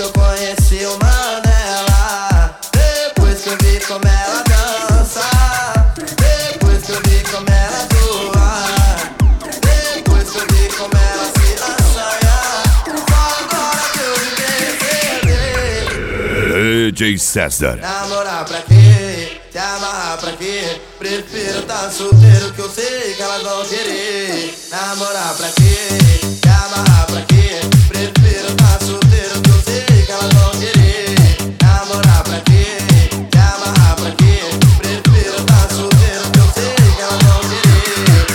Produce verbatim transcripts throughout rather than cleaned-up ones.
eu conheci o Mandela, depois que eu vi como ela dança, depois que eu vi como ela doa, depois que eu vi como ela se assanha, só agora que eu me percebi. D J César. Namorar pra quê? Se amarrar pra quê? Prefiro tá solteiro que eu sei que elas vão querer. Namorar pra quê? Se amarrar pra quê? Prefiro tá solteiro que eu sei que elas vão querer. Namorar pra quê? Se amarrar pra quê? Prefiro tá solteiro que eu sei que elas vão querer.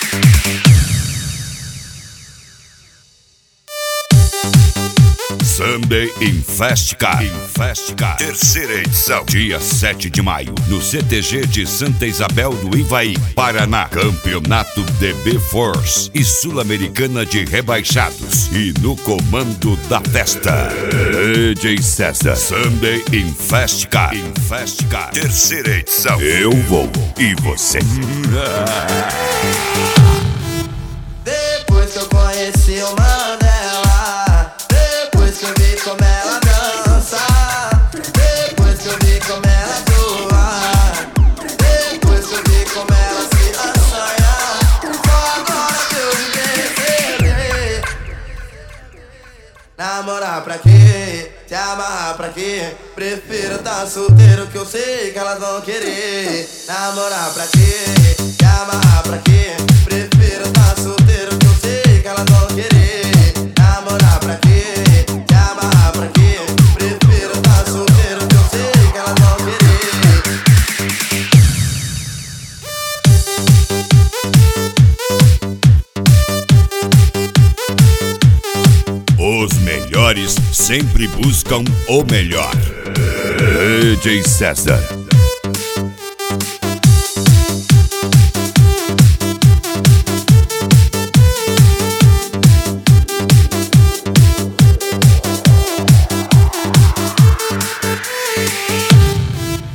Sunday in Fast Car. In Fast Car. Terceira edição. Dia sete de maio. No C T G de Santa Isabel do Ivaí, Paraná. Campeonato D B Force e Sul-Americana de Rebaixados. E no comando da festa, D J César. Sunday in Fast Car. In Fast Car. Terceira edição. Eu vou e você. Depois que eu conheci o Mandela, depois que eu vi como ela dança, depois que eu vi como ela doa, depois que eu vi como ela se assanha, só agora que eu me percebi. Namorar pra quê? Se amarrar pra quê? Prefiro tá solteiro que eu sei que elas vão querer. Namorar pra quê? Se amarrar pra quê? Prefiro tá solteiro que eu sei que elas vão querer. Namorar pra quê? Se amarrar pra quê? Prefiro tá solteiro que eu sei que elas vão querer. Os melhores sempre buscam o melhor. D J César.